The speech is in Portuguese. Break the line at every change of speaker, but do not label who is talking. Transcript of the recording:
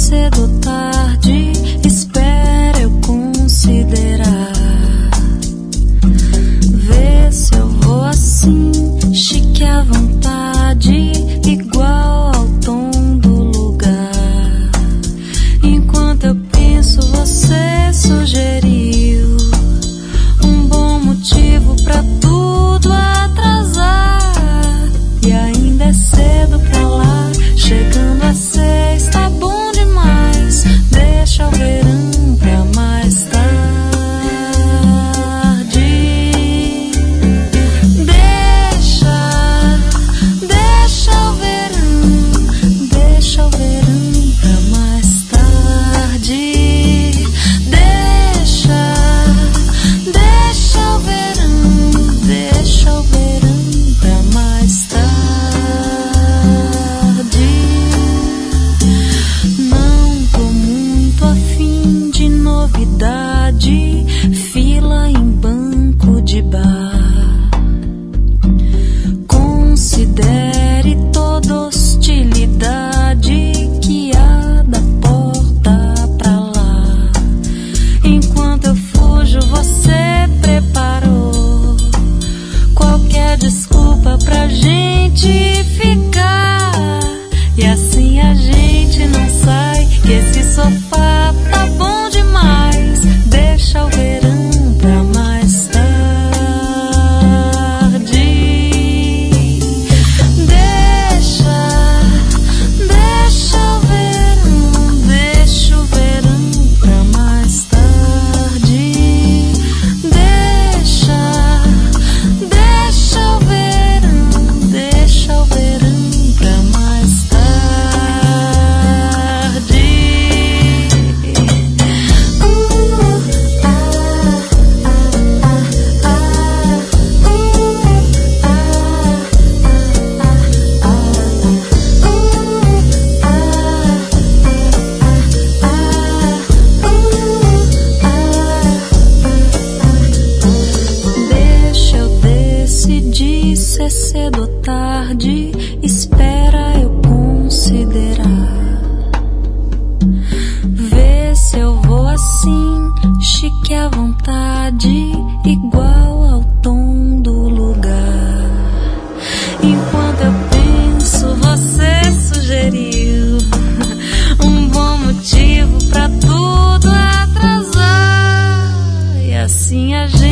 cedo ou tarde, espera eu considerar. Vê se eu vou assim, chique à vontade, igual ao tom do lugar. Enquanto eu penso, você sugeriu um bom motivo pra tudo atrasar. E ainda é cedo pra lá, chegando a 6, tá bom demais. Deixa o verão pra mais tarde. Deixa o verão pra mais tarde. Deixa o verão pra mais tarde. Não tô muito afim de novidade, fila em banco de bar. Considere toda hostilidade que há da porta pra lá. Enquanto eu fujo, você preparou qualquer desculpa pra gente ficar. E assim a gente não sai, que esse sofá tá bom demais. Deixa o verão pra mais tarde. Deixa o verão pra mais tarde. Deixa o verão pra mais tarde. Deixa eu decidir se é cedo ou tarde, espera eu considerar. Vê se eu vou assim, chique à vontade, igual ao tom do lugar. Enquanto eu penso, você sugeriu um bom motivo pra tudo atrasar. E assim a gente